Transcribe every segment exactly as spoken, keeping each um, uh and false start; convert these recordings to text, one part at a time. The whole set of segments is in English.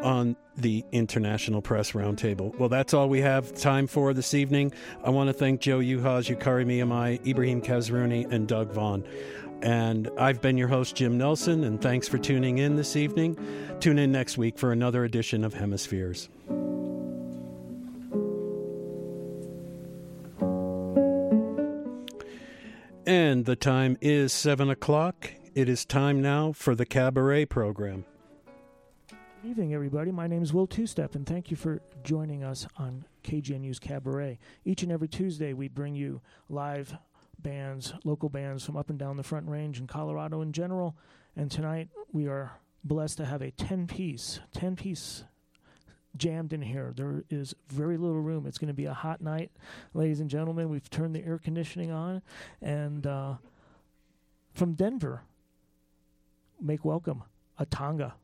on the International Press Roundtable. Well, that's all we have time for this evening. I want to thank Joe Yuhas, Yukari Miyamai, Ibrahim Kazruni, and Doug Vaughn. And I've been your host, Jim Nelson, and thanks for tuning in this evening. Tune in next week for another edition of Hemispheres. And the time is seven o'clock. It is time now for the Cabaret program. Good evening, everybody. My name is Will Two-Step, and thank you for joining us on K G N U's Cabaret. Each and every Tuesday, we bring you live bands, local bands from up and down the Front Range and Colorado in general. And tonight, we are blessed to have a ten-piece, ten-piece jammed in here. There is very little room. It's going to be a hot night, ladies and gentlemen. We've turned the air conditioning on. And uh, from Denver, make welcome Atanga.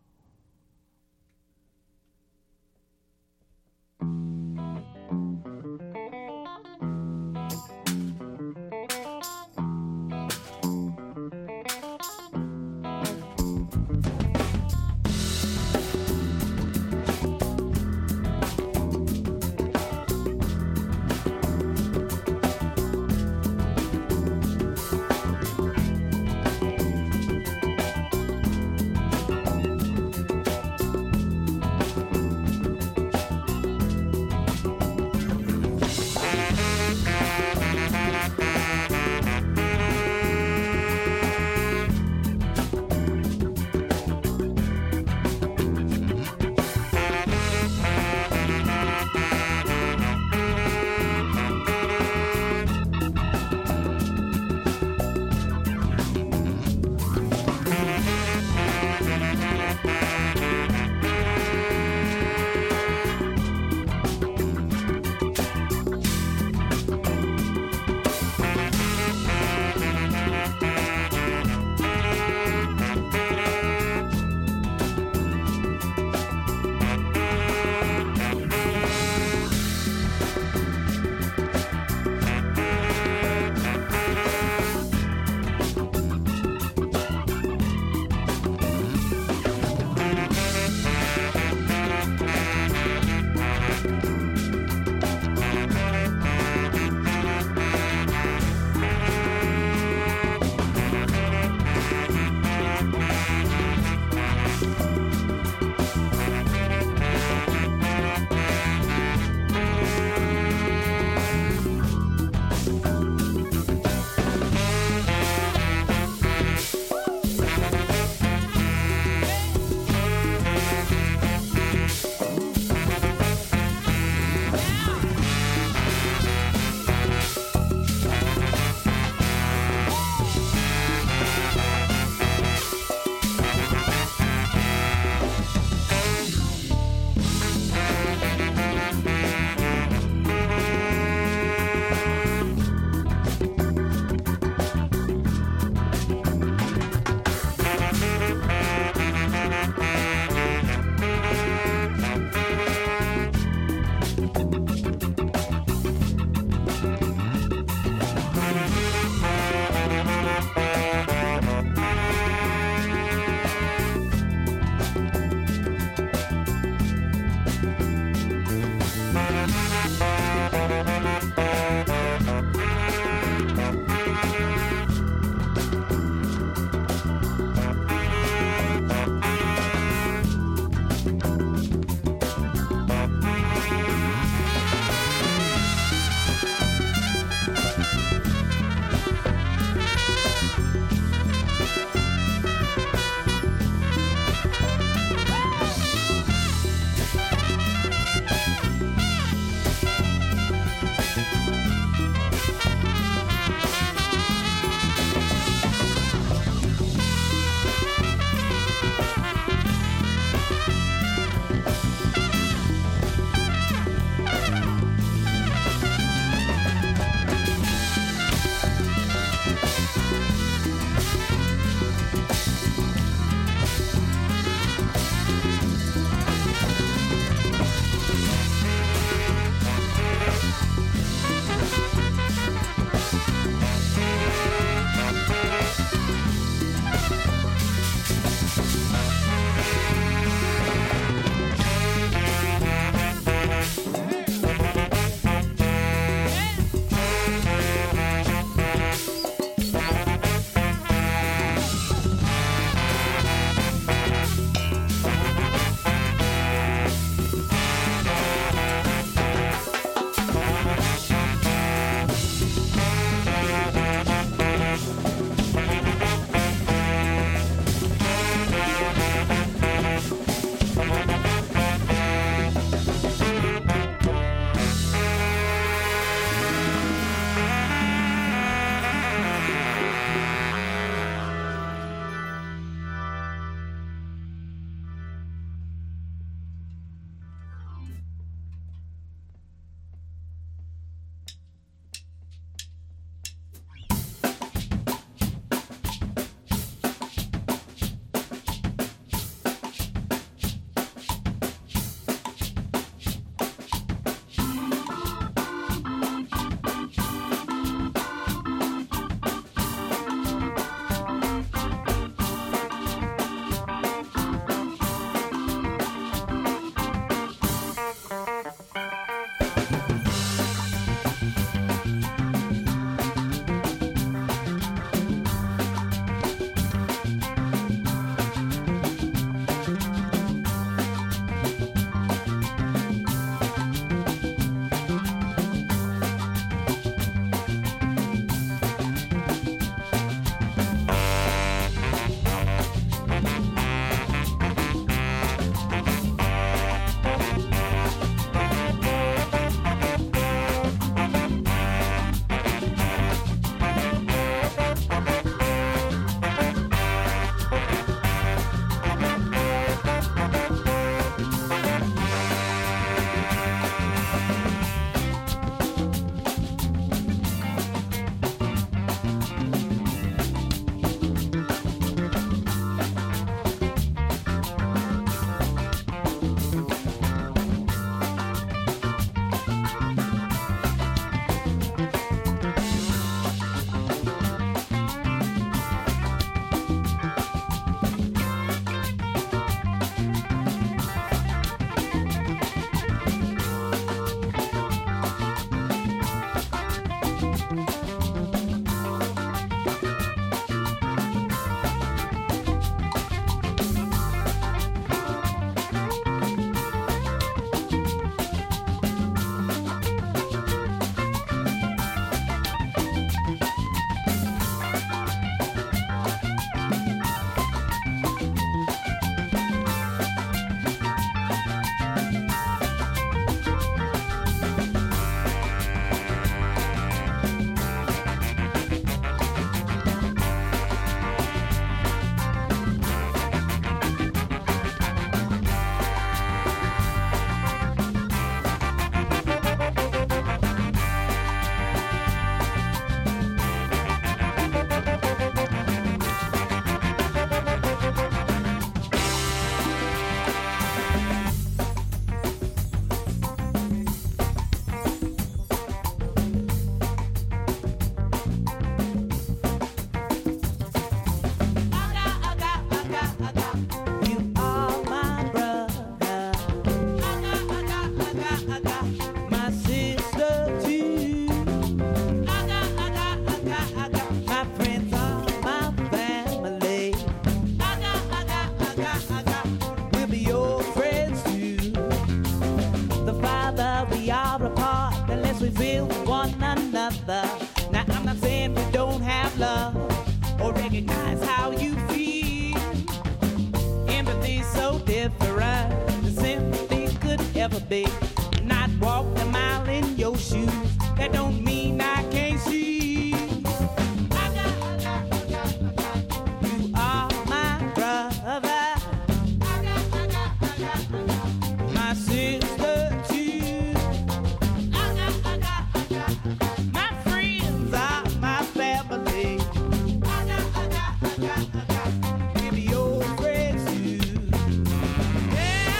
with one another. Now I'm not saying we don't have love or recognize how you feel. Empathy's so different than sympathy could ever be. Not walk a mile in your shoes, that don't mean I can't see. I got, I got, I got, I got. You are my brother. I got, I got, I got, I got. My sister too. I got, I got, I got, I got. My friends are my family. I got, I got, I got, I got. Maybe your friends too. Yeah.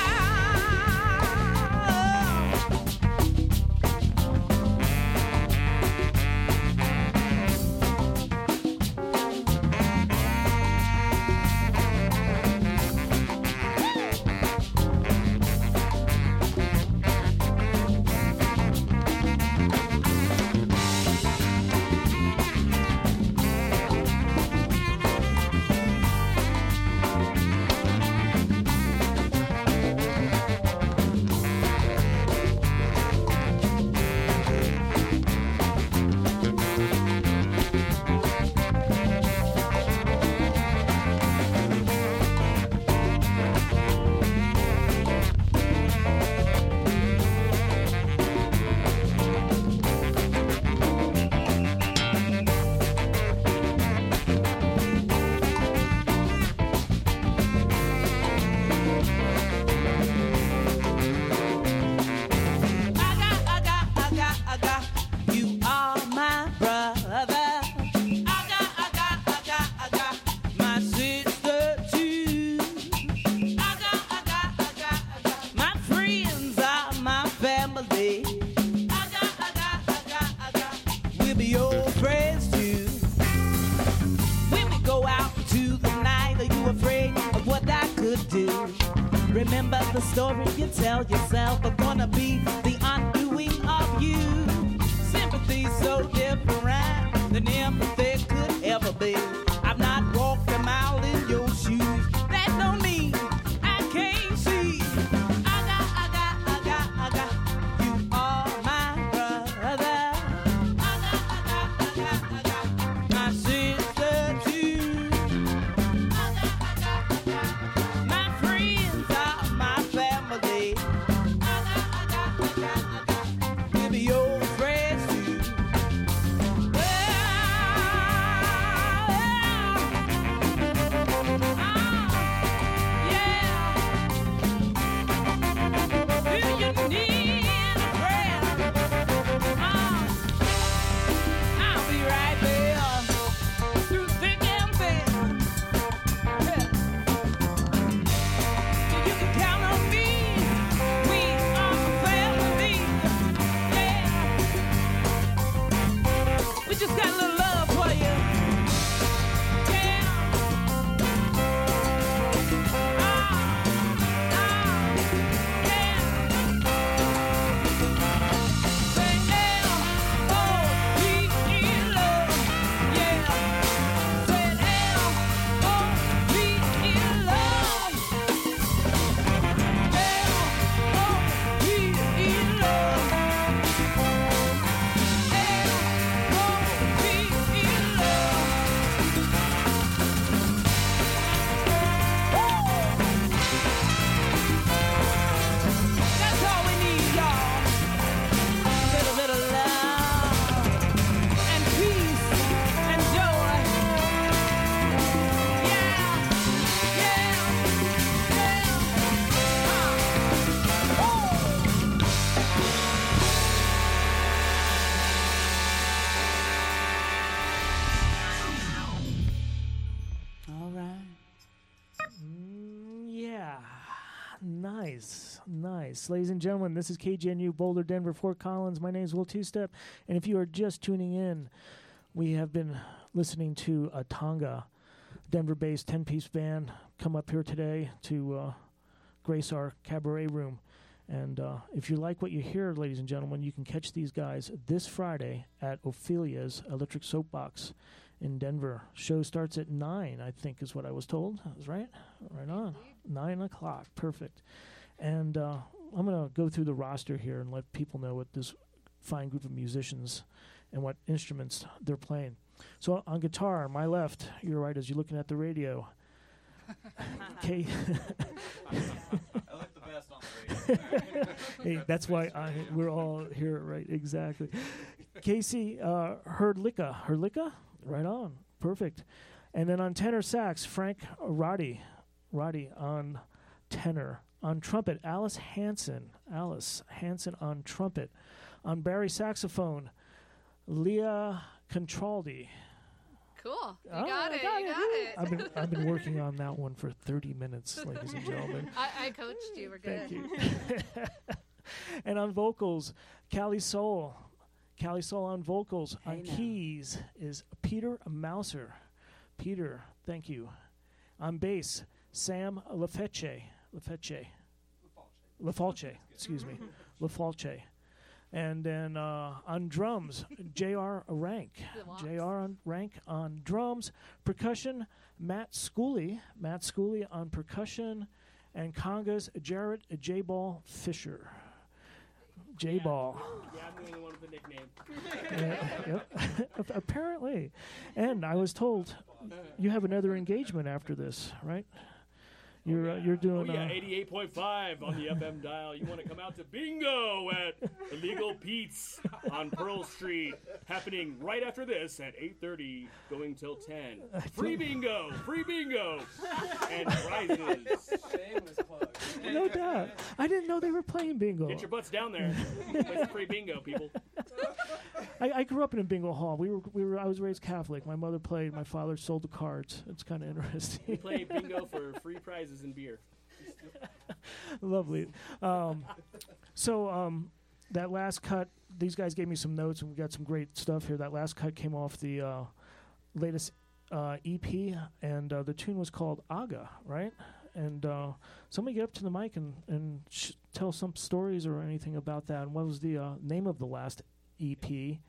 Remember the story you tell yourself, I'm gonna be the undoing of you. Sympathy's so different than empathy could ever be. I've not walked a mile in your shoes. That don't mean I can't see. I got, I got, I got, I got. You are my brother. I got, I got, I got, I got. My sister too. I got, I got, I got, I got. My friends are my family. I got, I got, I got, I got. We'll be your friends too. Just got a little love for you. Yeah. Ah, ah, yeah. Say L O V E love. Yeah. Say L O V E love. L O V E love. That's all we need, y'all. A little bit of love and peace and joy. Yeah, yeah, yeah. Ah. Oh. All right. Mm, yeah. Nice. Nice. Ladies and gentlemen, this is K G N U Boulder, Denver, Fort Collins. My name is Will Two-Step. And if you are just tuning in, we have been listening to a Tonga, Denver-based ten-piece band come up here today to uh, grace our cabaret room. And uh, if you like what you hear, ladies and gentlemen, you can catch these guys this Friday at Ophelia's Electric Soapbox in Denver. Show starts at nine, I think is what I was told. That was right? Right on. Nine o'clock. Perfect. And uh, I'm going to go through the roster here and let people know what this fine group of musicians and what instruments they're playing. So on guitar, on my left, you're right, as you're looking at the radio. K- I look the best on the radio. Hey, that's why I, we're all here, right? Exactly. Casey uh, Herdlicka. Herdlicka? Right on. Perfect. And then on tenor sax, Frank Roddy. Roddy on tenor. On trumpet, Alice Hansen. Alice Hansen on trumpet. On Barry saxophone, Leah Contraldi. Cool. You Ah, got I it. got you it. got it. I've been I've been working on that one for thirty minutes, ladies and gentlemen. I, I coached you. We're good. Thank you. And on vocals, Callie Soul. Callie Soul on vocals. Hey on now. keys is Peter Mouser. Peter, thank you. On bass, Sam Lafeche. Lafeche. Lafalce, excuse me. Lafalce. And then uh, on drums, J R Rank. J R on Rank on drums. Percussion, Matt Schooley. Matt Schooley on percussion. And congas, Jarrett J-Ball Fisher. J-Ball. Yeah, I'm the only one with a nickname. Uh, yep. Apparently. And I was told you have another engagement after this, right? You're uh, you're doing Oh, yeah, uh, eighty-eight point five on the F M dial. You want to come out to Bingo at Illegal Pete's on Pearl Street, happening right after this at eight thirty, going till ten. Free bingo, free bingo, and prizes. no doubt. I didn't know they were playing bingo. Get your butts down there. Play some free bingo, people. I, I grew up in a bingo hall. We were we were I was raised Catholic. My mother played. My father sold the cards. It's kind of We interesting. play bingo for free prizes and beer. Lovely. Um, so um, that last cut, these guys gave me some notes, and we got some great stuff here. That last cut came off the uh, latest uh, E P, and uh, the tune was called Aga, right? And uh, somebody get up to the mic and, and sh- tell some stories or anything about that. And what was the uh, name of the last E P?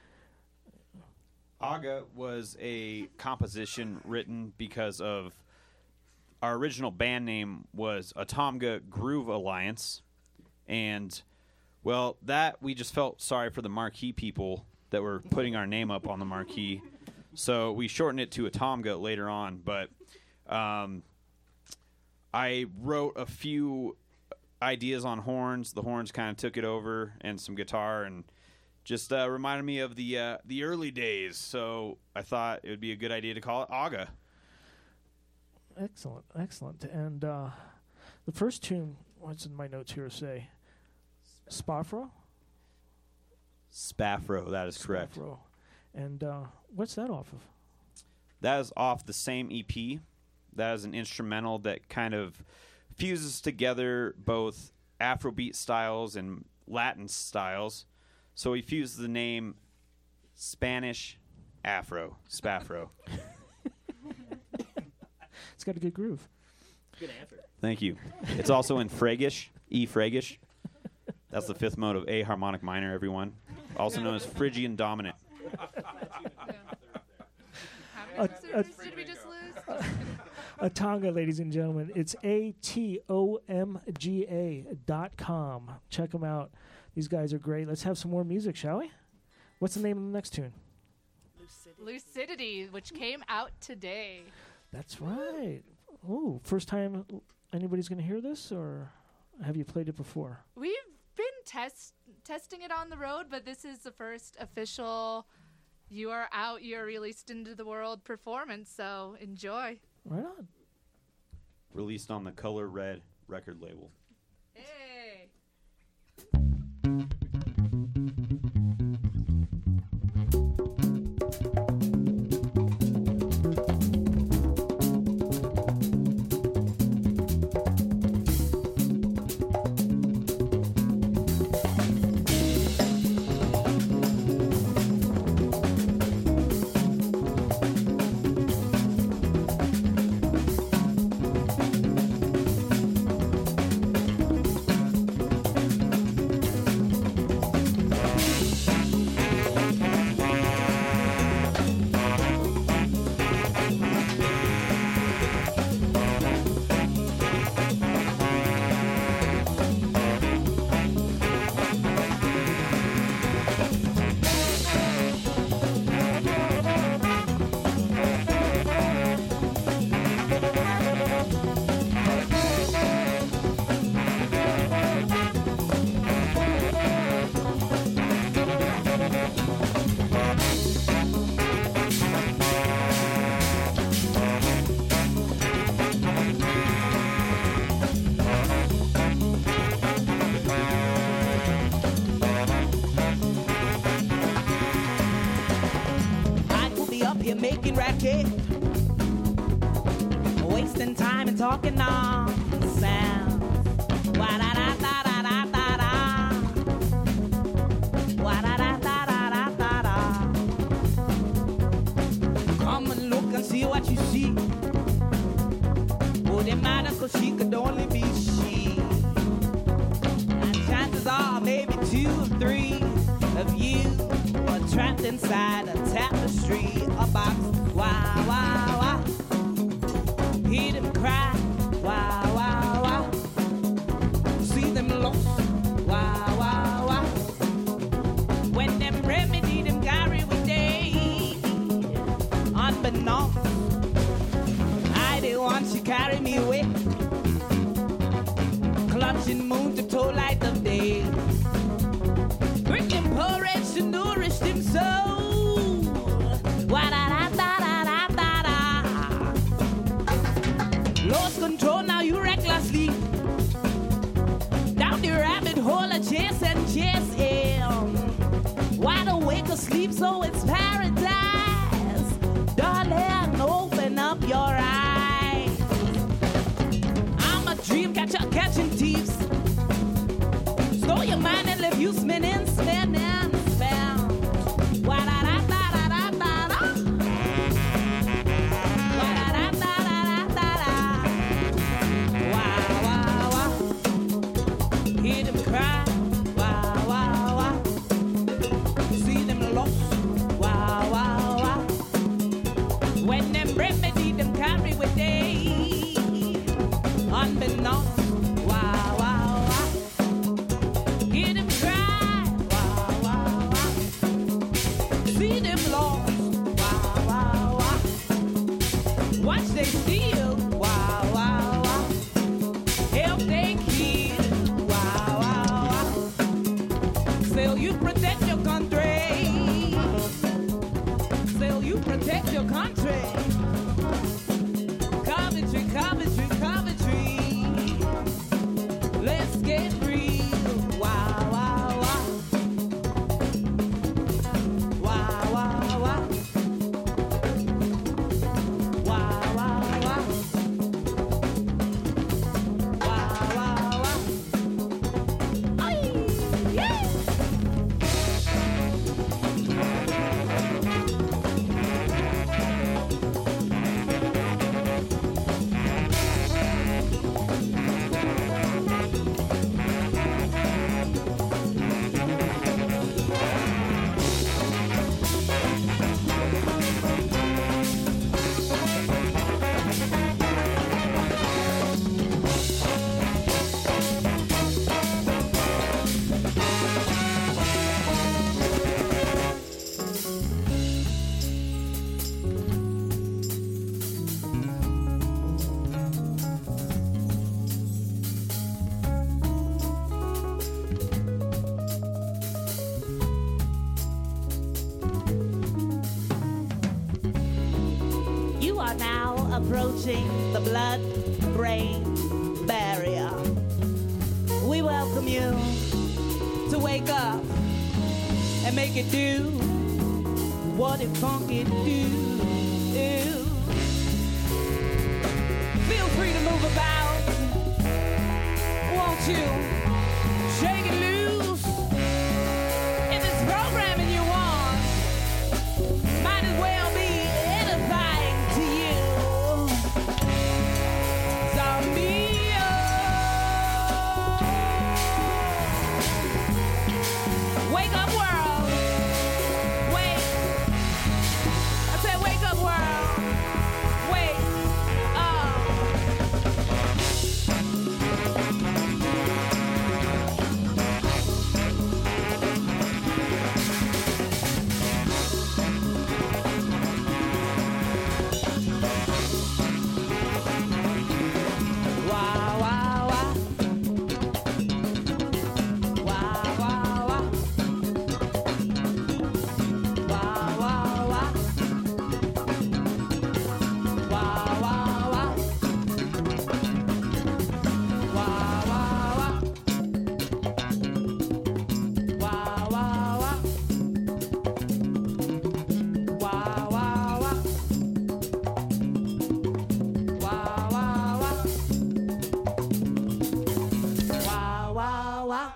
Aga was a composition written because of our original band name was Atomga Groove Alliance, and well, that we just felt sorry for the marquee people that were putting our name up on the marquee, so we shortened it to Atomga later on. But um, I wrote a few ideas on horns. The horns kind of took it over, and some guitar, and just uh, reminded me of the uh, the early days. So I thought it would be a good idea to call it Aga. Excellent, excellent. And uh, the first tune, what's in my notes here say? Spafro? Spaffro, that is correct. Spafro. And uh, what's that off of? That is off the same E P. That is an instrumental that kind of fuses together both Afrobeat styles and Latin styles. So we fused the name Spanish Afro, Spaffro. It's got a good groove. Good answer. Thank you. It's also in Phrygish, E Phrygish. That's the fifth mode of A harmonic minor, everyone. Also known as Phrygian dominant. How many Uh, uh, servers did we just lose? Atonga, ladies and gentlemen. It's A T O M G A dot com. Check them out. These guys are great. Let's have some more music, shall we? What's the name of the next tune? Lucidity, which came out today. That's right. Ooh, first time anybody's going to hear this, or have you played it before? We've been test testing it on the road, but this is the first official you are out, you're released into the world performance, so enjoy. Right on. Released on the Color Red record label. Hey. Thank making racket, wasting time and talking nonsense. Wa-da-da-da-da-da-da-da. Wa-da-da-da-da-da-da-da. Come and look and see what you see. Wouldn't matter 'cause she could only be she. And chances are maybe two or three of you are trapped inside a tapestry, a box. Wow, wow, wow. Hear them cry. Wow, wow, wow. See them lost. Wow, wow, wow. When them remedy them carry with day, unbeknownst, I the one she carry me away, clutching moon to toe light of day. Drinking porridge to nourish them soul. Wa-da-da-da-da-da-da-da. Lost control, now you recklessly down the rabbit hole of chase and chase him. Wide awake or sleep, so it's paradise. Darling, open up your eyes. I'm a dream catcher catching thieves. Stole your mind and leave you spinning, spinning, spell. Wa-da-da-da-da-da-da. Wa-da-da-da-da-da-da. Wow, wow, wow. Hear them cry. Wow, wow, wow. See them lost. Wow, wow, wow. When them remedy them carry with day, unbeknownst. Wow, wow, wow. Hear them cry. Wow, wow, wow. See them lost. Wow, wow, wow. Watch they steal. Wow, wow, wow. Help they kill. Wow, wow, wow. Still you protect your country. Still you protect your country. Coventry, Coventry, Coventry. Let's get real. Wow, wow, wow. Wow, wow, wow. Wow, wow, wow. Wow, wow, wow. Ay, yeah. You are now approaching the blood-brain barrier. We welcome you to wake up and make it do what it funky do. Feel free to move about. Won't you shake it loose? If it's programming you want, might as well be edifying to you. Zombie. Wake up world. Wake. I said wake up world. Wake up. why?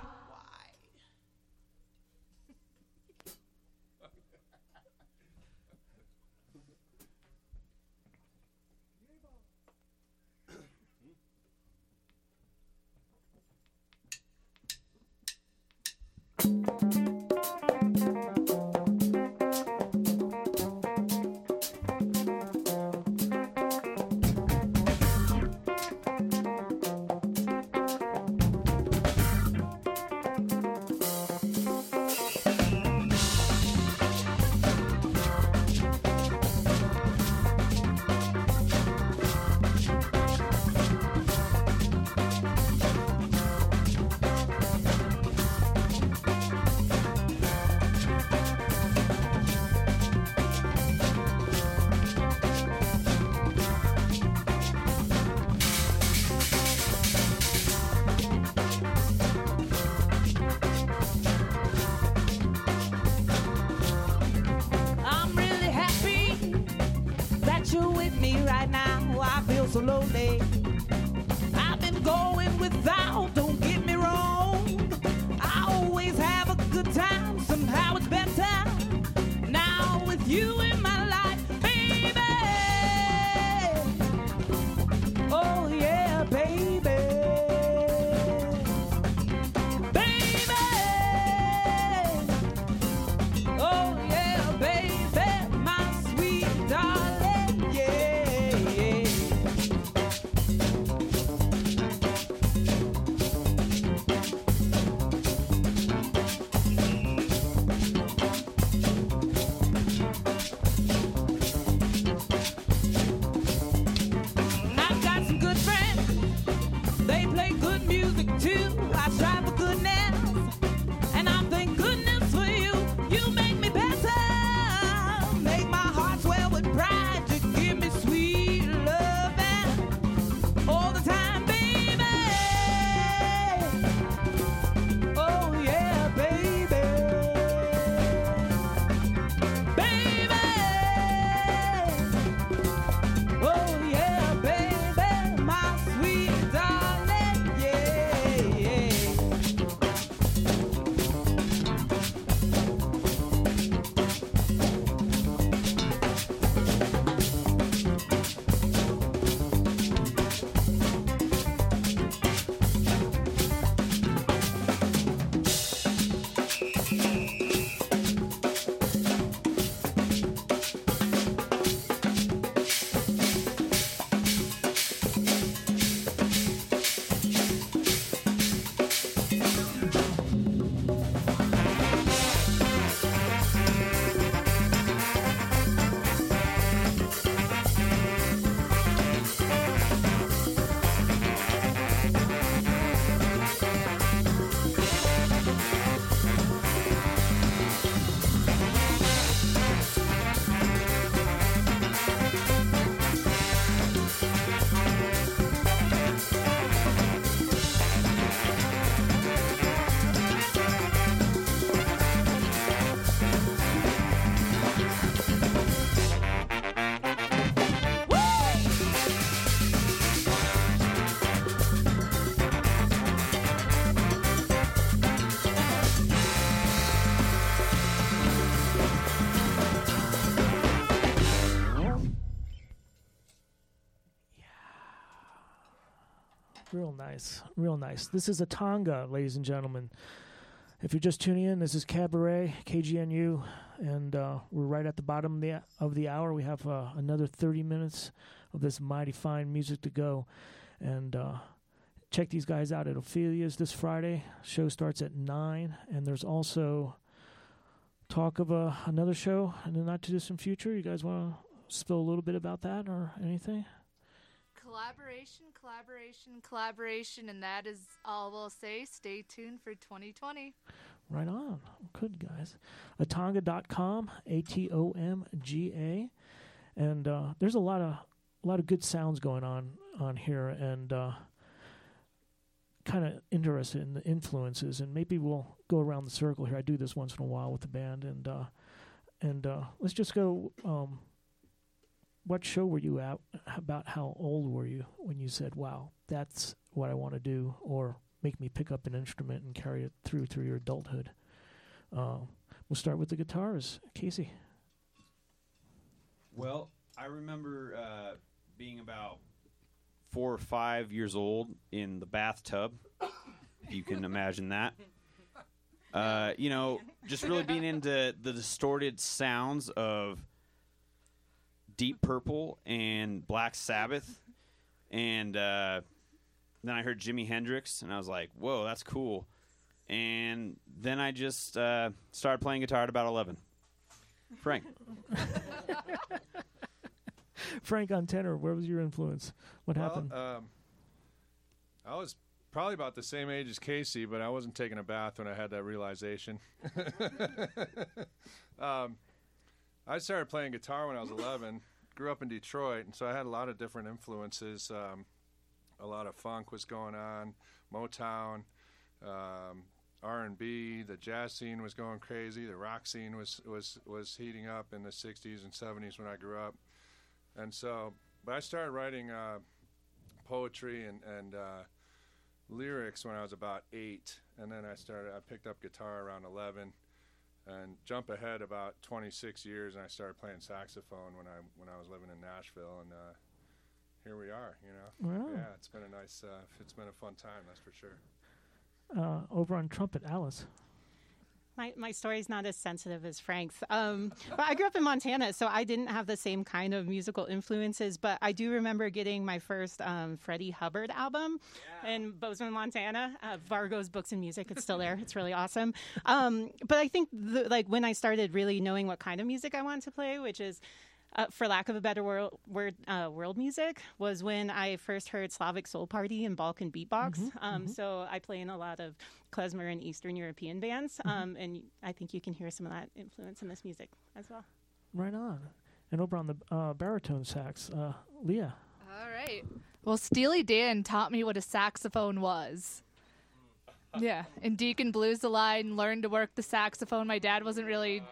I'm really happy that you're with me right now. I feel so lonely. I've been going without, don't get me wrong. I always have a good time, somehow it's better now with you in my life, baby. Oh yeah, baby. Baby. Oh yeah, baby, my sweet darling, yeah, yeah. I've got some good friends, they play good music too. I strive for goodness, and I thank goodness for you. You make me better, make my heart swell with pride. You give me sweet loving all the time, baby. Oh yeah, baby, baby. Oh yeah, baby, my sweet darling, yeah, yeah. Real nice, real nice. This is Atanga, ladies and gentlemen. If you're just tuning in, this is Cabaret, K G N U, and uh, we're right at the bottom of the, of the hour. We have uh, another thirty minutes of this mighty fine music to go. And uh, check these guys out at Ophelia's this Friday. Show starts at nine, and there's also talk of uh, another show in the not-too-distant future. You guys want to spill a little bit about that or anything? Collaboration, collaboration, collaboration, and that is all we'll say. Stay tuned for twenty twenty. Right on. Good, guys. Atanga dot com, A T O M G A. And uh, there's a lot of a lot of good sounds going on on here, and uh, kind of interested in the influences. And maybe we'll go around the circle here. I do this once in a while with the band, and uh, and uh, let's just go. Um, what show were you at? About how old were you when you said, "Wow, that's what I want to do," or make me pick up an instrument and carry it through through your adulthood. Uh, we'll start with the guitars. Casey. Well, I remember uh, being about four or five years old in the bathtub, if you can imagine that. Uh, you know, just really being into the distorted sounds of Deep Purple and Black Sabbath. And uh, then I heard Jimi Hendrix, and I was like, whoa, that's cool. And then I just uh, started playing guitar at about eleven. Frank. Frank, on tenor, where was your influence? What well, happened? Um, I was probably about the same age as Casey, but I wasn't taking a bath when I had that realization. um, I started playing guitar when I was eleven, grew up in Detroit, and so I had a lot of different influences. Um, a lot of funk was going on, Motown, um, R and B, the jazz scene was going crazy, the rock scene was, was, was heating up in the sixties and seventies when I grew up. And so, but I started writing uh, poetry and, and uh, lyrics when I was about eight, and then I started, I picked up guitar around eleven, and jump ahead about twenty-six years, and I started playing saxophone when I when I was living in Nashville, and uh, here we are, you know. Wow. Yeah, it's been a nice, uh, it's been a fun time, that's for sure. Uh, over on trumpet, Alice. My my story's not as sensitive as Frank's. Um, but I grew up in Montana, so I didn't have the same kind of musical influences. But I do remember getting my first um, Freddie Hubbard album yeah. in Bozeman, Montana. Uh, Vargo's Books and Music. It's still there. It's really awesome. Um, but I think the, like when I started really knowing what kind of music I wanted to play, which is, Uh, for lack of a better word, word uh, world music, was when I first heard Slavic Soul Party and Balkan Beatbox. Mm-hmm, um, mm-hmm. So I play in a lot of klezmer and Eastern European bands, um, Mm-hmm. and I think you can hear some of that influence in this music as well. Right on. And over on the uh, baritone sax, uh, Leah. All right. Well, Steely Dan taught me what a saxophone was. Yeah, in Deacon Blues the Line, learned to work the saxophone. My dad wasn't really...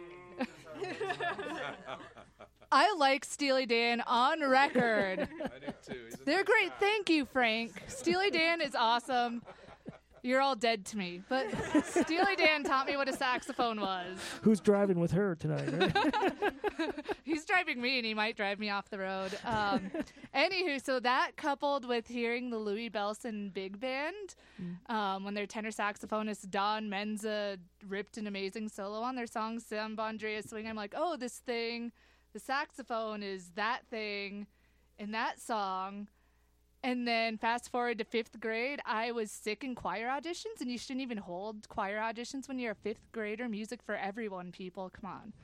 I like Steely Dan on record. I do too. He's a They're nice great. guy. Thank you, Frank. Steely Dan is awesome. You're all dead to me. But Steely Dan taught me what a saxophone was. Who's driving with her tonight? Right? He's driving me, and he might drive me off the road. Um, anywho, so that coupled with hearing the Louis Bellson Big Band, um, when their tenor saxophonist Don Menza ripped an amazing solo on their song Sam Bondrea Swing, I'm like, oh, this thing, the saxophone is that thing in that song. And then fast forward to fifth grade, I was sick in choir auditions, and you shouldn't even hold choir auditions when you're a fifth grader. Music for everyone, people. Come on.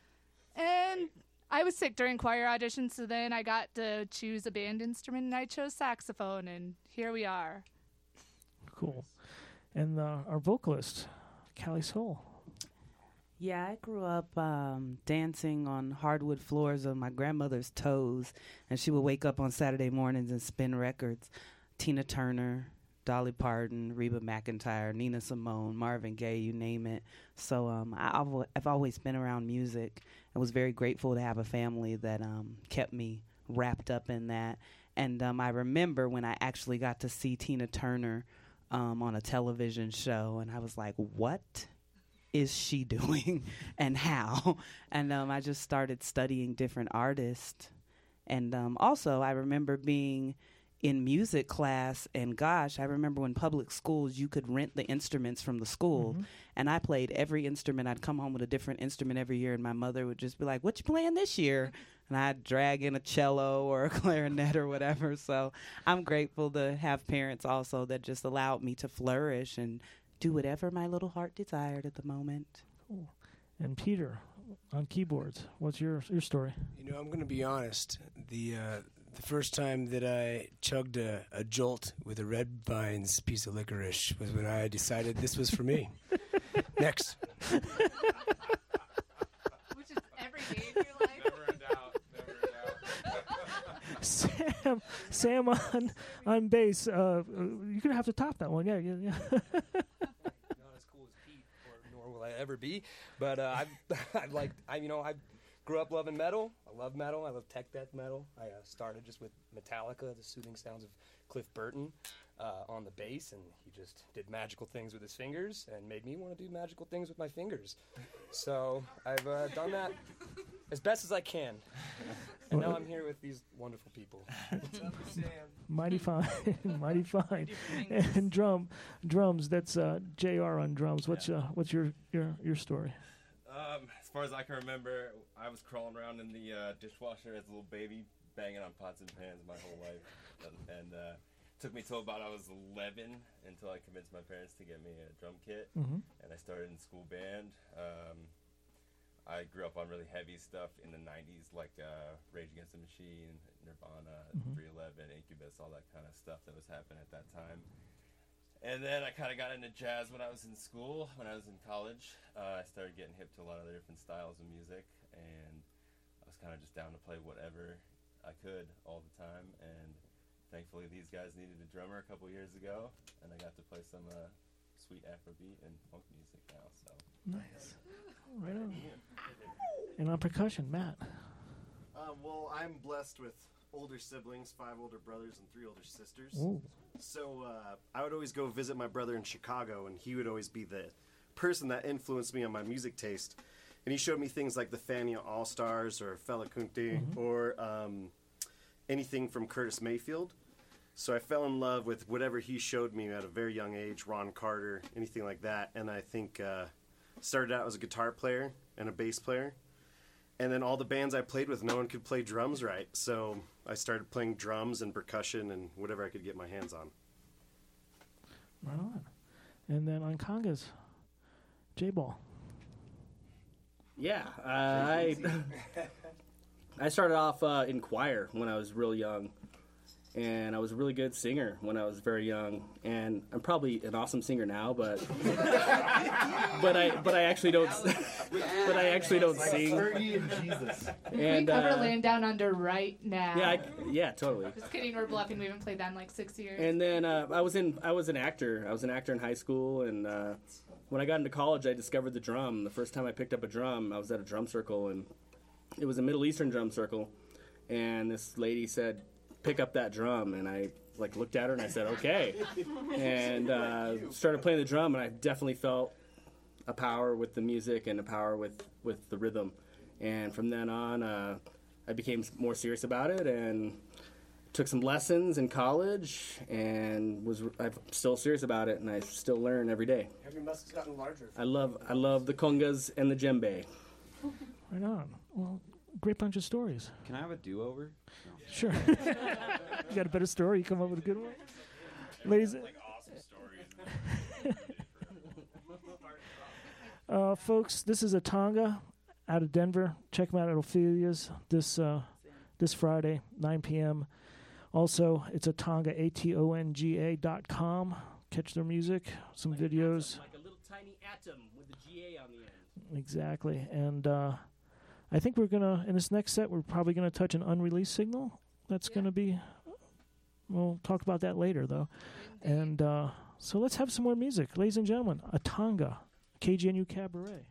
And I was sick during choir auditions, so then I got to choose a band instrument, and I chose saxophone, and here we are. Cool. And uh, our vocalist, Callie Soul. Yeah, I grew up um, dancing on hardwood floors of my grandmother's toes, and she would wake up on Saturday mornings and spin records. Tina Turner, Dolly Parton, Reba McEntire, Nina Simone, Marvin Gaye, you name it. So um, I, I've, I've always been around music and was very grateful to have a family that um, kept me wrapped up in that. And um, I remember when I actually got to see Tina Turner um, on a television show, and I was like, what is she doing and how? And um, I just started studying different artists. And um, also I remember being in music class, and gosh, I remember when public schools, you could rent the instruments from the school. Mm-hmm. And I played every instrument. I'd come home with a different instrument every year, and my mother would just be like, what you playing this year? And I'd drag in a cello or a clarinet or whatever. So I'm grateful to have parents also that just allowed me to flourish and do whatever my little heart desired at the moment. Cool. And Peter, on keyboards, what's your your story? You know, I'm going to be honest. The uh, the first time that I chugged a, a jolt with a Red Vines piece of licorice was when I decided this was for me. Next. Which is every day of your life. Never in doubt. Never in doubt. Sam, Sam on on bass. Uh, you're gonna have to top that one. Yeah, yeah, yeah. Not as cool as Pete, or nor will I ever be. But uh, I've, I've like, I you know, I grew up loving metal. I love metal. I love tech death metal. I uh, started just with Metallica, the soothing sounds of Cliff Burton. uh, on the bass, and he just did magical things with his fingers and made me want to do magical things with my fingers. So I've uh, done that as best as I can. And now I'm here with these wonderful people. Mighty fine, mighty fine. And drum, drums. That's uh, J R on drums. What's uh, what's your your your story? Um, as far as I can remember, I was crawling around in the uh, dishwasher as a little baby, banging on pots and pans my whole life, and, and uh, it took me till about I was eleven until I convinced my parents to get me a drum kit, Mhm. and I started in school band. Um, I grew up on really heavy stuff in the nineties, like uh, Rage Against the Machine, Nirvana, Mhm. three eleven, Incubus, all that kind of stuff that was happening at that time. And then I kind of got into jazz when I was in school. When I was in college, uh, I started getting hip to a lot of the different styles of music, and I was kind of just down to play whatever I could all the time. And thankfully, these guys needed a drummer a couple years ago, and I got to play some uh, sweet Afrobeat and funk music now. So Nice. Right on. And on percussion, Matt. Um, well, I'm blessed with older siblings, five older brothers and three older sisters. Ooh. So uh, I would always go visit my brother in Chicago, and he would always be the person that influenced me on my music taste. And he showed me things like the Fania All-Stars or Fela Kuti Mhm. or um, anything from Curtis Mayfield. So I fell in love with whatever he showed me at a very young age, Ron Carter, anything like that. And I think uh, started out as a guitar player and a bass player. And then all the bands I played with, no one could play drums right. So I started playing drums and percussion and whatever I could get my hands on. Right on. And then on congas, J-Ball. Yeah, uh, I I started off uh, in choir when I was real young, and I was a really good singer when I was very young. And I'm probably an awesome singer now, but but I but I actually don't but I actually don't sing. And we cover uh, Laying Down Under right now. yeah, I, yeah, totally. Just kidding, we're bluffing. We haven't played that in like six years. And then uh, I was in I was an actor. I was an actor in high school, and uh, when I got into college, I discovered the drum. The first time I picked up a drum, I was at a drum circle, and it was a Middle Eastern drum circle. And this lady said, "Pick up that drum," and I like looked at her and I said, "Okay," and uh, started playing the drum, and I definitely felt a power with the music and a power with with the rhythm. And from then on, uh, I became more serious about it and took some lessons in college, and was I'm still serious about it, and I still learn every day. Have your muscles gotten larger? I love I love the congas and the djembe. Right on. Well, great bunch of stories. Can I have a do-over? Sure. You got a better story? You come up with a good one? Ladies, uh, folks, this is a Tonga out of Denver. Check them out at Ophelia's this uh, this Friday, nine p.m. Also, it's a Tonga, A T O N G A dot com. Catch their music, some videos. Like a little tiny atom with a G A on the end. Exactly. And uh, I think we're going to, in this next set, we're probably going to touch an unreleased signal. That's going to be, we'll talk about that later, though. And uh, so let's have some more music. Ladies and gentlemen, a Tonga, K G N U Cabaret.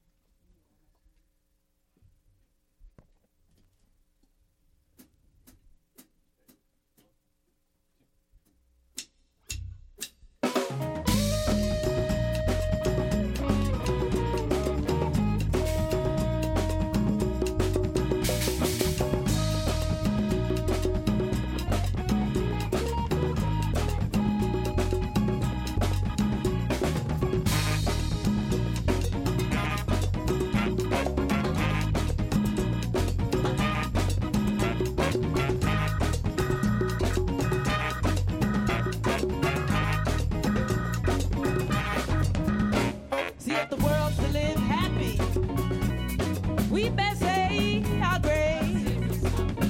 See, if the world's to live happy, we best say our grace.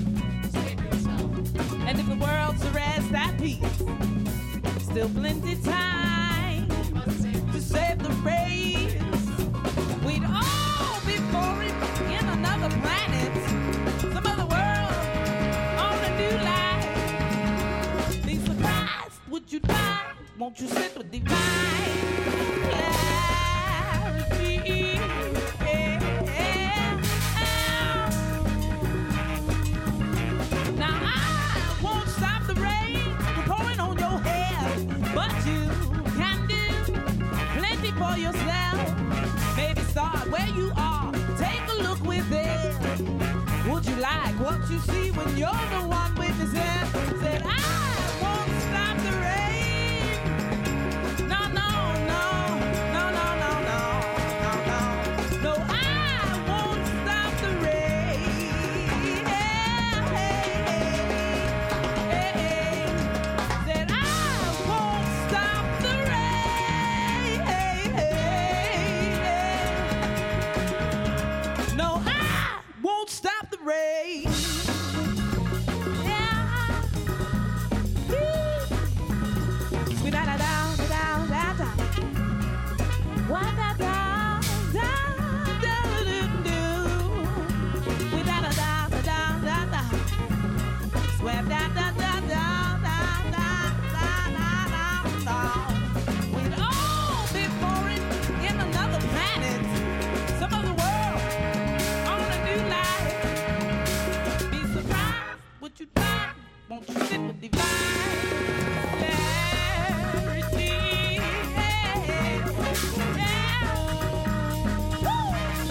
And if the world's to rest at peace, still plenty time to save the race. We'd all be born in another planet, some other world, on a new life. Be surprised, would you die? Won't you sit with divine? Now I won't stop the rain from pouring on your head. for yourself. Maybe start where you are. Take a look within. Would you like what you see when you're the one witnessing? Said I won't stop the rain. No, no, no, no, no, no, no, no, no. No, I won't stop the rain. Hey, hey, hey, hey. Said I won't stop the rain. Hey, hey, hey. No, I won't stop the rain. Won't you sit with divine clarity? Yeah, yeah. Woo!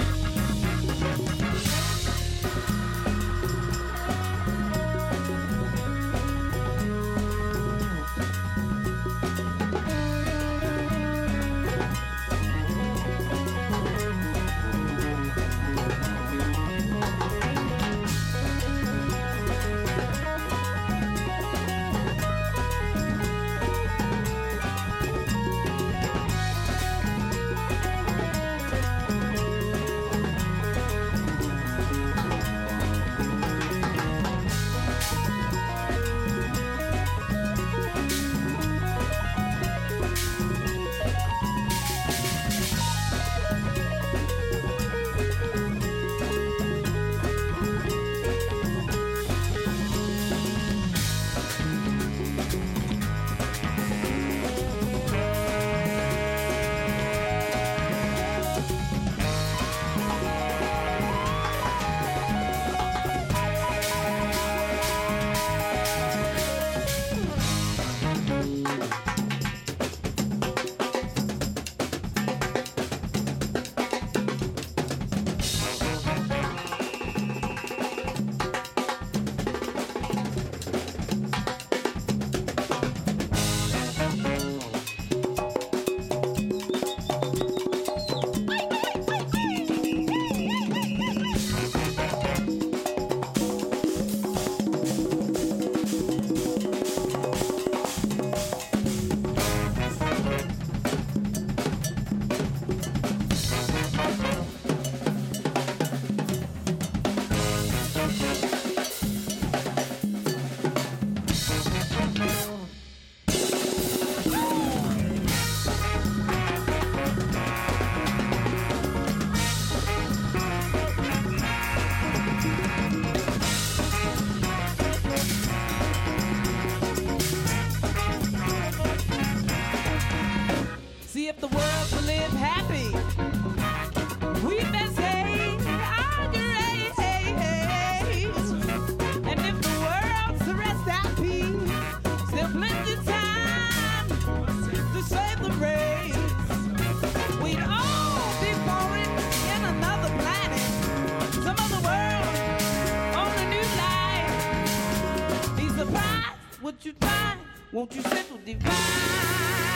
See if the world will live happy. We best say our grace. And if the world's to rest at peace, still plenty time to save the race. We'd all be born in another planet, some other world, on a new life. Be surprised what you find. Won't you sit with divine?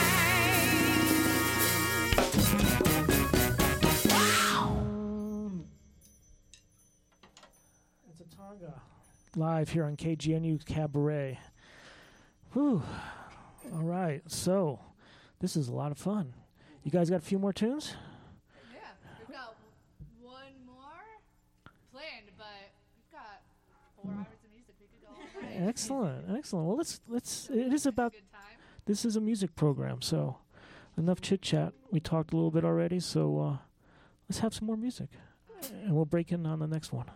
It's a Tonga live here on K G N U Cabaret. Whew. All right, so this is a lot of fun. You guys got a few more tunes? Yeah, we've got one more planned, but we've got four hours of music. We could go all night. Excellent, excellent. Well, let's let's. It is about. This is a music program, so enough chit chat. We talked a little bit already, so uh, let's have some more music, and we'll break in on the next one.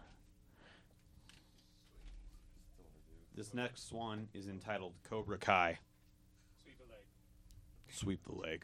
This next one is entitled Cobra Kai. Sweep the leg. Sweep the leg.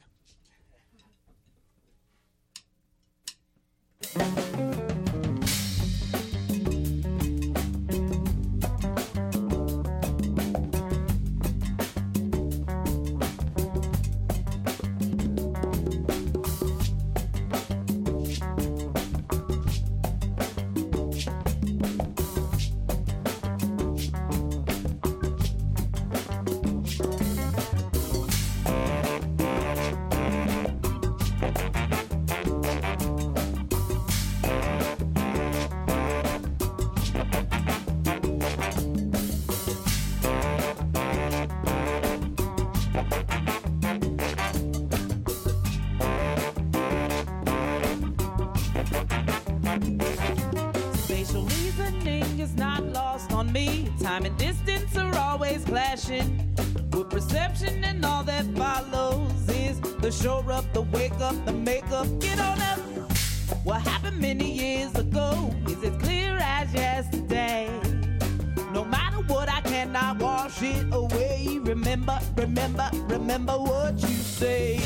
fashion, with perception and all that follows is the shore up, the wake up, the makeup. Get on up. What happened many years ago is as clear as yesterday. No matter what, I cannot wash it away. Remember, remember, remember what you say.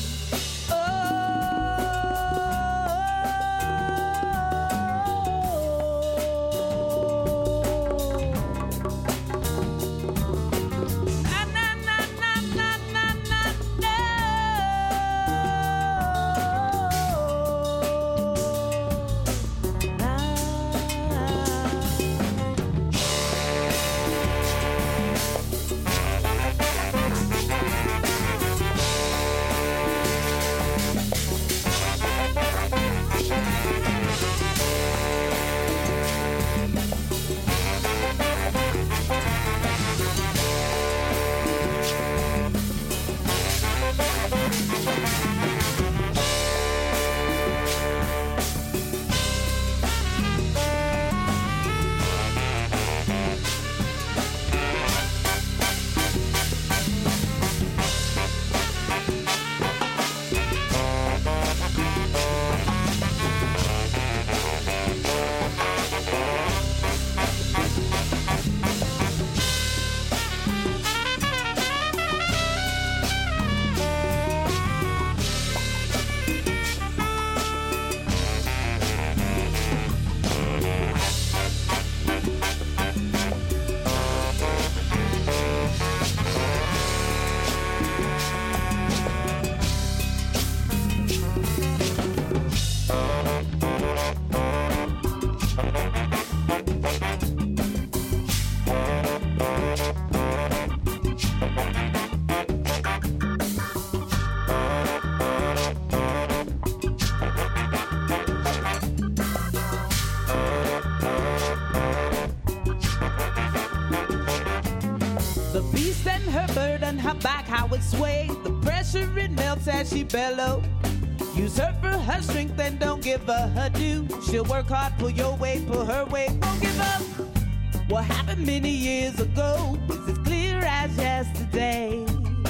Back how it sway, the pressure it melts as she bellow. Use her for her strength and don't give her her due. She'll work hard, pull your weight, pull her weight, won't give up. What happened many years ago is as clear as yesterday.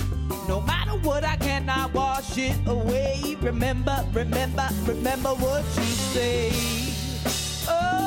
No matter what, I cannot wash it away. Remember, remember, remember what you say. Oh.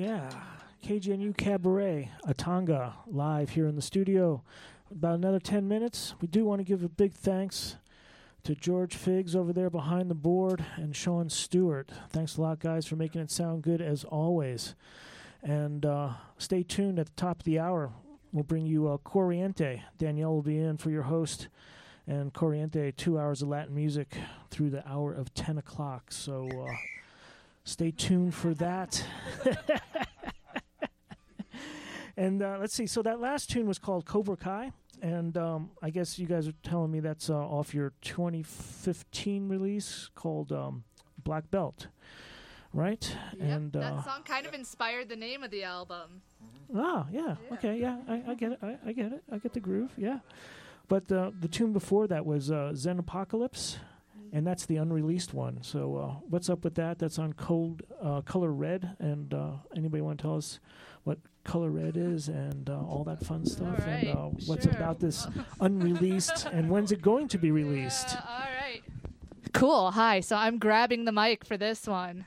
Yeah, K G N U Cabaret, Atanga, live here in the studio. About another ten minutes. We do want to give a big thanks to George Figs over there behind the board and Sean Stewart. Thanks a lot, guys, for making it sound good as always. And uh, stay tuned at the top of the hour. We'll bring you uh, Corriente. Danielle will be in for your host. And Corriente, two hours of Latin music through the hour of ten o'clock. So uh, stay tuned for that. And uh, let's see. So that last tune was called Cobra Kai. And um, I guess you guys are telling me that's uh, off your twenty fifteen release called um, Black Belt, right? Yep, and that uh, song kind of inspired the name of the album. ah, yeah, Yeah. okay, yeah, I, I get it, I, I get it, I get the groove, yeah. But uh, the tune before that was uh, Zen Apocalypse, and that's the unreleased one. So uh, what's up with that? That's on Cold uh, Color Red. And uh, anybody want to tell us what Color Red is and uh, all that fun stuff? All right, and uh, what's sure. about this unreleased and when's it going to be released? Uh, all right. Cool. Hi. So I'm grabbing the mic for this one.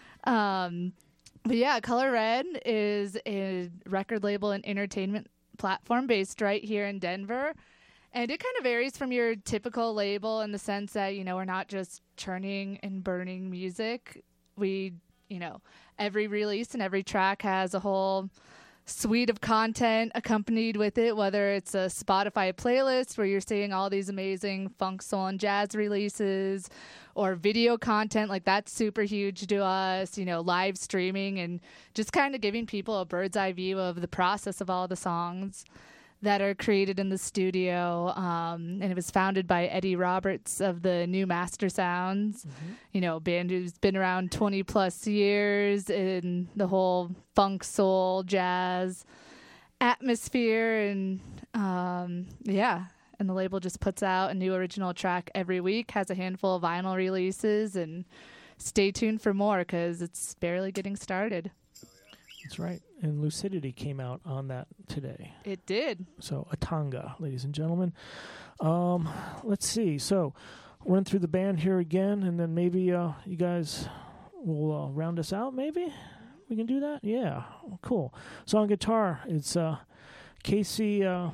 Um, but yeah, Color Red is a record label and entertainment platform based right here in Denver. And it kind of varies from your typical label in the sense that, you know, we're not just churning and burning music. We, you know, every release and every track has a whole suite of content accompanied with it, whether it's a Spotify playlist where you're seeing all these amazing funk, soul, and jazz releases, or video content, like that's super huge to us, you know, live streaming, and just kind of giving people a bird's eye view of the process of all the songs that are created in the studio. Um, and it was founded by Eddie Roberts of the New Master Sounds, Mm-hmm. you know, a band who's been around twenty plus years in the whole funk, soul, jazz atmosphere. And um, yeah, and the label just puts out a new original track every week, has a handful of vinyl releases, and stay tuned for more because it's barely getting started. That's right. And Lucidity came out on that today. It did. So Atanga, ladies and gentlemen. Um, let's see. So run through the band here again, and then maybe uh, you guys will uh, round us out, maybe? We can do that? Yeah. Cool. So on guitar, it's uh, Casey uh,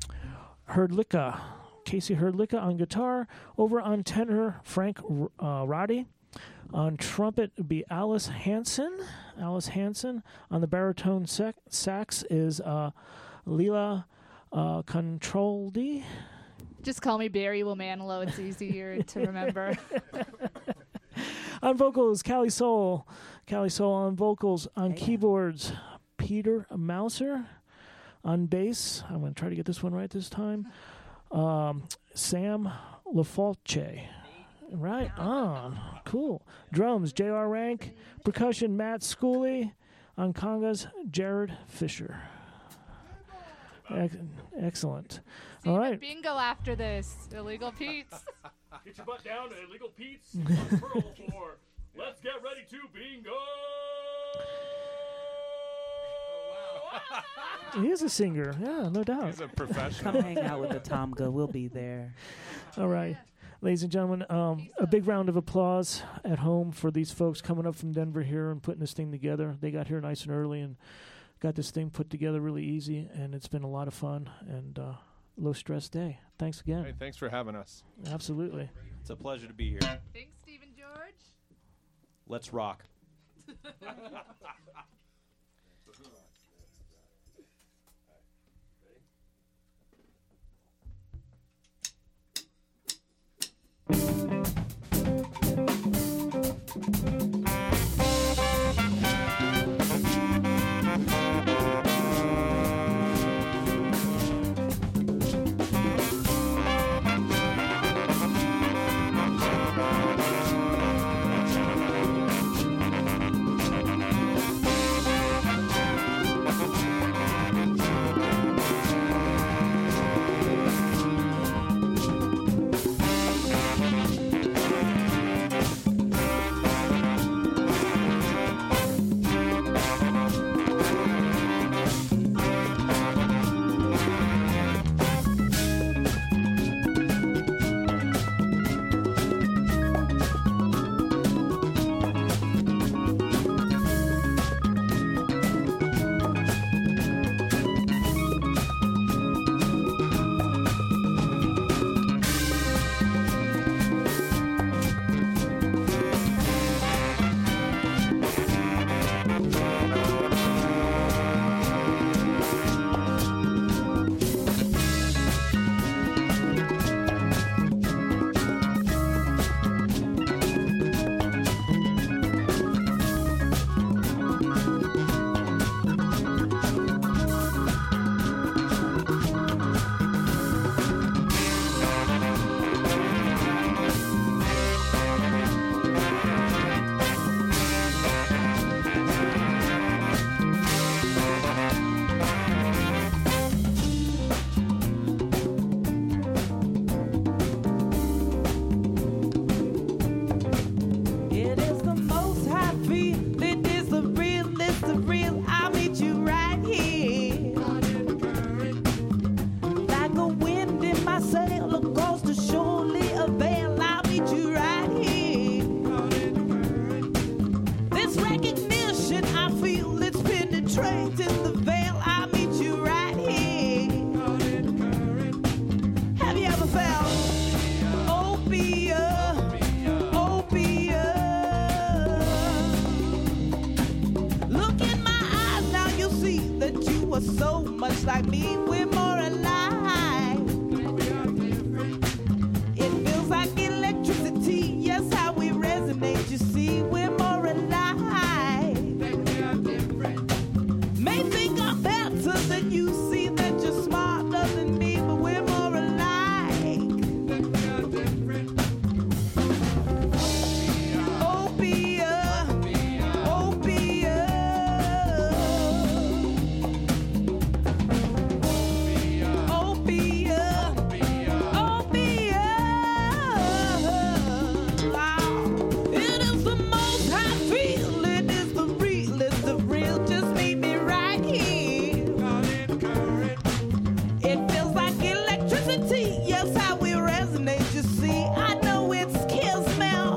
Herdlicka. Casey Herdlicka on guitar. Over on tenor, Frank uh, Roddy. On trumpet would be Alice Hansen. Alice Hansen. On the baritone sec- sax is uh, Lila uh, Controldi. Just call me Barry Wilmanilo. It's easier to remember. On vocals, Callie Soul. Callie Soul on vocals. On keyboards, Peter Mouser. On bass, I'm going to try to get this one right this time, um, Sam LaFalce. Right on. Cool. Drums, J R Rank. Percussion, Matt Schooley. On congas, Jared Fisher. Ex- excellent. All right. Bingo after this. Illegal Pete's. Get your butt down to Illegal Pete's on Pearl for Let's Get Ready to Bingo! He is a singer. Yeah, no doubt. He's a professional. Come hang out with the Tomga. We'll be there. All right. Ladies and gentlemen, um, a big round of applause at home for these folks coming up from Denver here and putting this thing together. They got here nice and early and got this thing put together really easy, and it's been a lot of fun and uh, low-stress day. Thanks again. Hey, thanks for having us. Absolutely. It's a pleasure to be here. Thanks, Stephen George. Let's rock. night in the Vale, I'll meet you right here. Have you ever felt Opia, Opia? Look in my eyes, now you'll see that you are so much like me. We're more alive. It feels like electricity. Yes, how we resonate. You see, we're more alive. May think I'm better than you. See that you're smarter than me, but we're more alike. Opia, Opia. Opia, Opia. It is the most I feel. It is the real, it's the real. Just meet me right here. It feels like electricity. Yes, how we resonate. You see, I know it's kills melt.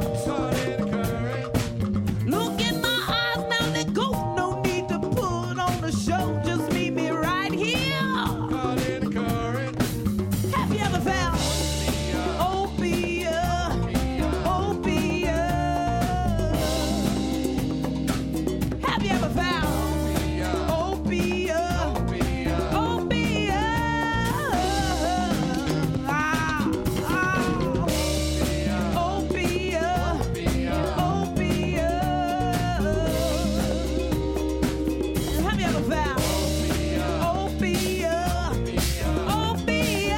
Look in my eyes now, let go. No need to put on a show. Just meet me right here. Have you ever felt Opia, Opia? Have you ever felt Opia, Opia? Ah, ah. Opia, Opia. Have you ever felt Opia, Opia?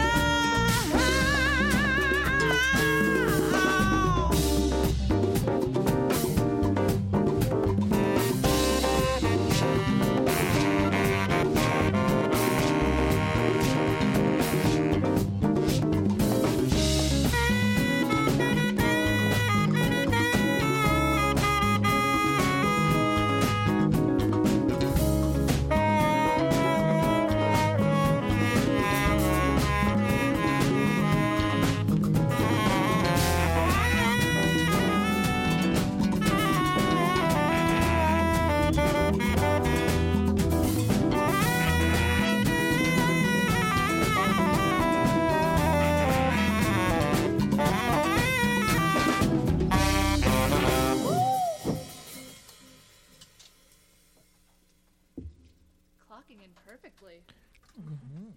Clocking in perfectly. Mm-hmm.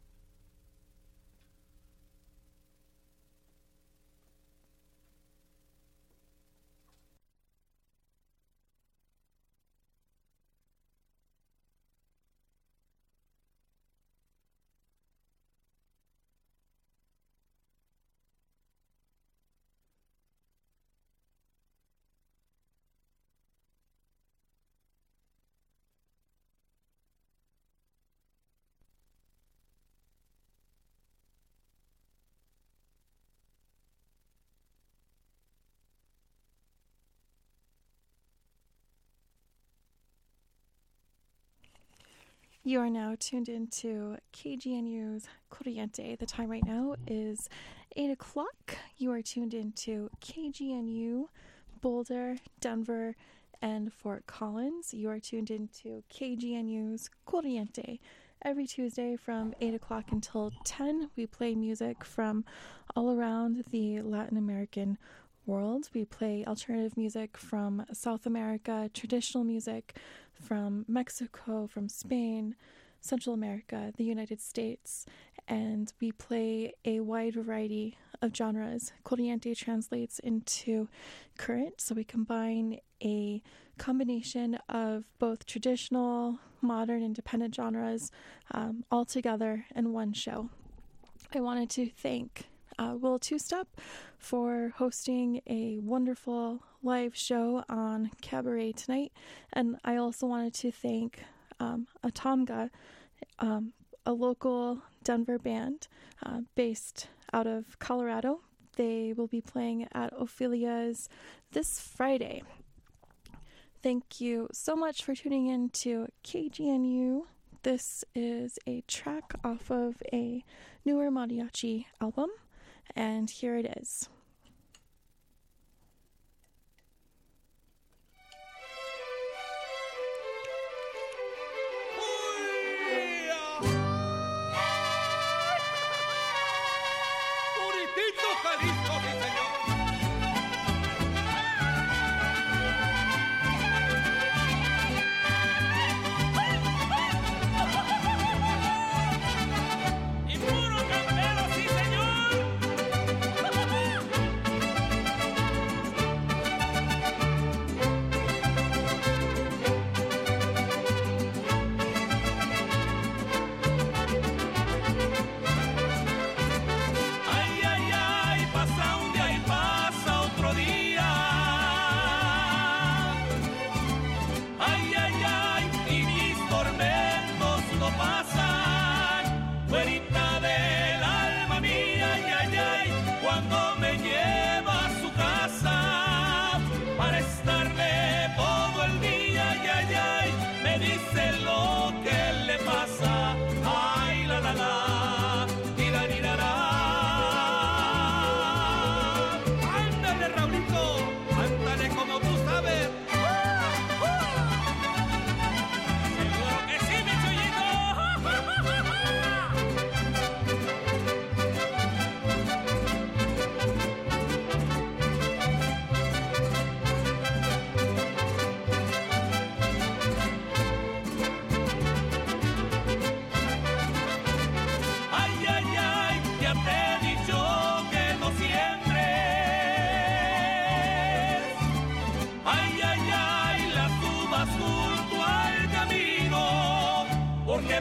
You are now tuned into K G N U's Corriente. The time right now is eight o'clock. You are tuned into K G N U, Boulder, Denver, and Fort Collins. You are tuned into K G N U's Corriente. Every Tuesday from eight o'clock until ten, we play music from all around the Latin American world. We play alternative music from South America, traditional music from Mexico, from Spain, Central America, the United States, and we play a wide variety of genres. Corriente translates into current, so we combine a combination of both traditional, modern, independent genres um, all together in one show. I wanted to thank uh, Will Two-Step for hosting a wonderful live show on Cabaret tonight, and I also wanted to thank um, Atomga, um, a local Denver band uh, based out of Colorado. They will be playing at Ophelia's this Friday. Thank you so much for tuning in to K G N U. This is a track off of a newer mariachi album, and here it is.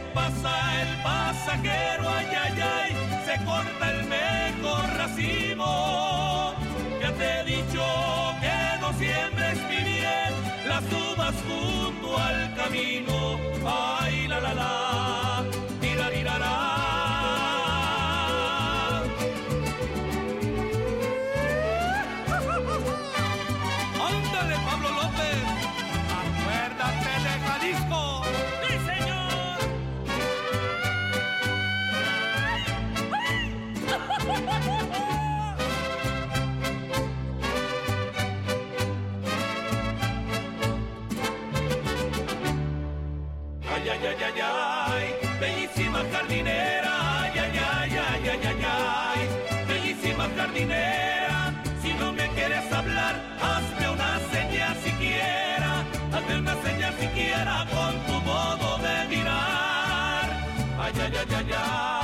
pasa el pasajero, ay, ay, ay, se corta el mejor racimo. Ya te he dicho que no siembres mi bien, las uvas junto al camino. Ay, la, la, la, tira, tira, la. Ándale, Pablo López, acuérdate de Jalisco. ¡Sí, señor! Ay, ay, ay, ay, ay, bellísima jardinera, ay, ay, ay, ay, ay, ay, ay, bellísima jardinera, si no me quieres hablar, hazme una señal siquiera, hazme una señal siquiera con tu modo de mirar. Ay, ay, ay, ay, ay.